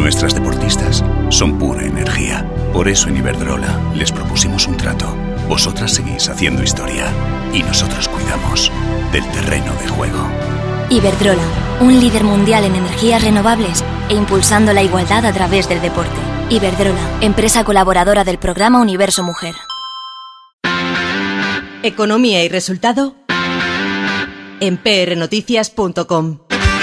Nuestras deportistas son pura energía. Por eso en Iberdrola les propusimos un trato. Vosotras seguís haciendo historia y nosotros cuidamos del terreno de juego. Iberdrola, un líder mundial en energías renovables e impulsando la igualdad a través del deporte. Iberdrola, empresa colaboradora del programa Universo Mujer. Economía y resultado en prnoticias.com.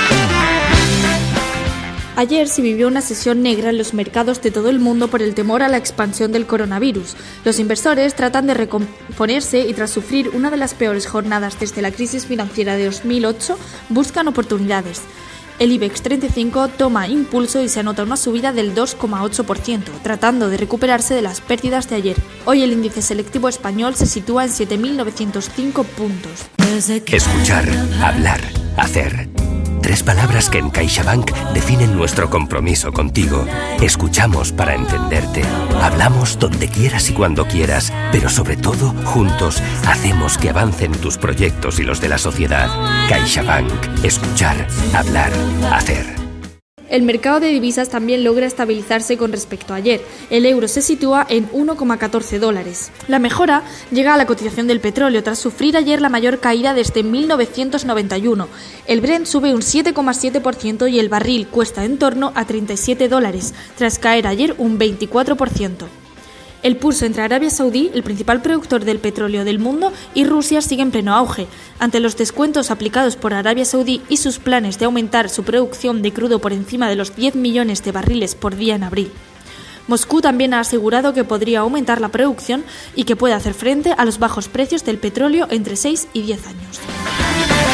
Ayer se vivió una sesión negra en los mercados de todo el mundo por el temor a la expansión del coronavirus. Los inversores tratan de recomponerse y tras sufrir una de las peores jornadas desde la crisis financiera de 2008, buscan oportunidades. El IBEX 35 toma impulso y se anota una subida del 2,8%, tratando de recuperarse de las pérdidas de ayer. Hoy el índice selectivo español se sitúa en 7.905 puntos. Escuchar, hablar, hacer. 3 palabras que en CaixaBank definen nuestro compromiso contigo. Escuchamos para entenderte. Hablamos donde quieras y cuando quieras, pero sobre todo, juntos, hacemos que avancen tus proyectos y los de la sociedad. CaixaBank. Escuchar, hablar, hacer. El mercado de divisas también logra estabilizarse con respecto a ayer. El euro se sitúa en $1,14. La mejora llega a la cotización del petróleo tras sufrir ayer la mayor caída desde 1991. El Brent sube un 7,7% y el barril cuesta en torno a $37, tras caer ayer un 24%. El pulso entre Arabia Saudí, el principal productor del petróleo del mundo, y Rusia sigue en pleno auge. Ante los descuentos aplicados por Arabia Saudí y sus planes de aumentar su producción de crudo por encima de los 10 millones de barriles por día en abril. Moscú también ha asegurado que podría aumentar la producción y que puede hacer frente a los bajos precios del petróleo entre 6 y 10 años.